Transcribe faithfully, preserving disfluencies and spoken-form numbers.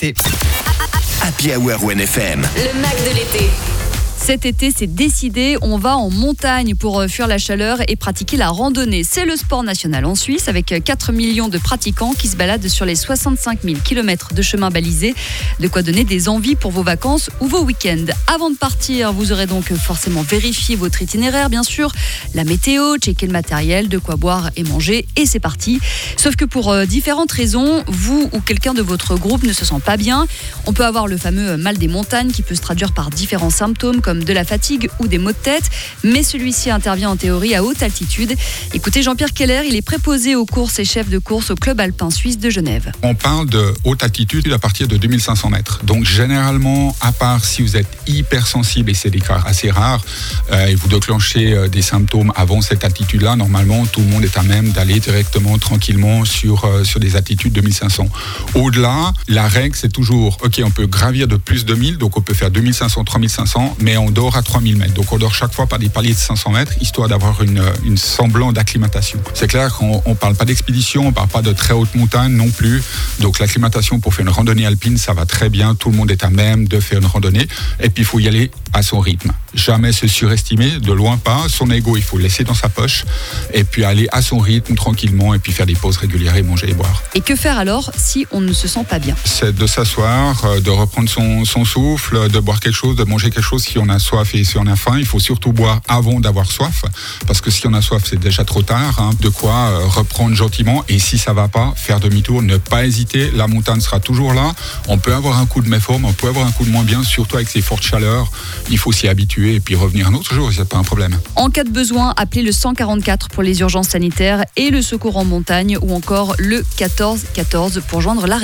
l'été. Happy Hour O N F M. Le Mac de l'été. Cet été, c'est décidé, on va en montagne pour fuir la chaleur et pratiquer la randonnée. C'est le sport national en Suisse avec quatre millions de pratiquants qui se baladent sur les soixante-cinq mille kilomètres de chemins balisés. De quoi donner des envies pour vos vacances ou vos week-ends. Avant de partir, vous aurez donc forcément vérifié votre itinéraire, bien sûr, la météo, checker le matériel, de quoi boire et manger, et c'est parti. Sauf que pour euh, différentes raisons, vous ou quelqu'un de votre groupe ne se sent pas bien. On peut avoir le fameux mal des montagnes qui peut se traduire par différents symptômes comme de la fatigue ou des maux de tête, mais celui-ci intervient en théorie à haute altitude. Écoutez Jean-Pierre Keller, il est préposé aux courses et chef de course au club alpin suisse de Genève. On parle de haute altitude à partir de deux mille cinq cents mètres. Donc généralement, à part si vous êtes hypersensible, et c'est des cas assez rares, euh, et vous déclenchez euh, des symptômes avant cette altitude-là, normalement tout le monde est à même d'aller directement, tranquillement sur, euh, sur des altitudes deux mille cinq cents. Au-delà, la règle c'est toujours, ok, on peut gravir de plus de mille, donc on peut faire deux mille cinq cents, trois mille cinq cents, mais on dort à trois mille mètres. Donc on dort chaque fois par des paliers de cinq cents mètres, histoire d'avoir une, une semblant d'acclimatation. C'est clair qu'on ne parle pas d'expédition, on ne parle pas de très haute montagne non plus. Donc l'acclimatation pour faire une randonnée alpine, ça va très bien. Tout le monde est à même de faire une randonnée. Et puis il faut y aller à son rythme. Jamais se surestimer, de loin pas. Son ego, il faut le laisser dans sa poche. Et puis aller à son rythme, tranquillement, et puis faire des pauses régulières et manger et boire. Et que faire alors si on ne se sent pas bien ? C'est de s'asseoir, de reprendre son, son souffle, de boire quelque chose, de manger quelque chose si on a soif et si on a faim. Il faut surtout boire avant d'avoir soif, parce que si on a soif, c'est déjà trop tard. Hein. De quoi euh, reprendre gentiment, et si ça va pas, faire demi-tour, ne pas hésiter. La montagne sera toujours là. On peut avoir un coup de méforme, on peut avoir un coup de moins bien, surtout avec ces fortes chaleurs. Il faut s'y habituer et puis revenir un autre jour, c'est pas un problème. En cas de besoin, appelez le cent quarante-quatre pour les urgences sanitaires et le secours en montagne, ou encore le quatorze quatorze pour joindre la